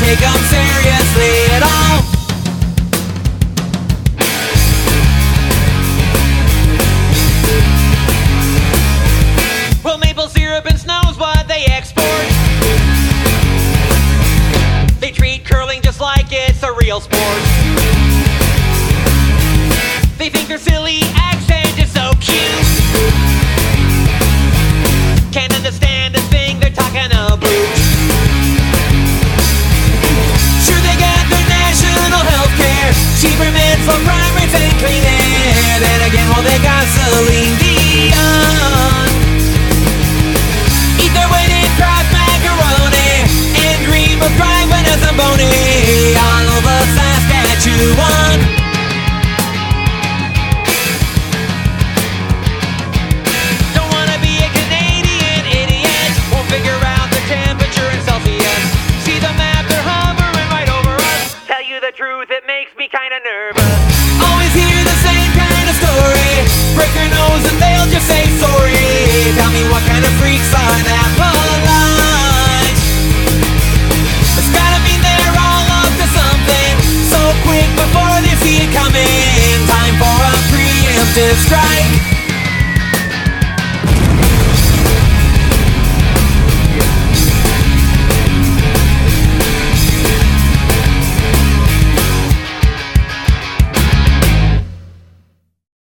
take them seriously at all. Well, maple syrup and snow's what they export. They treat curling just like it's a real sport. They think their silly accent is so cute. Can't understand a thing they're talking about. Sure, they got their national health care, cheaper meds for crime rates and clean air. Then again, well, they got Celine Dion. Eat their weight in Kraft macaroni and dream of driving a Zamboni all over Saskatchewan. Truth, it makes me kinda nervous. Always hear the same kind of story. Break your nose and they'll just say sorry. Tell me what kind of freaks are that polite. It's gotta mean they're all up to something. So quick before they see it coming. Time for a preemptive strike.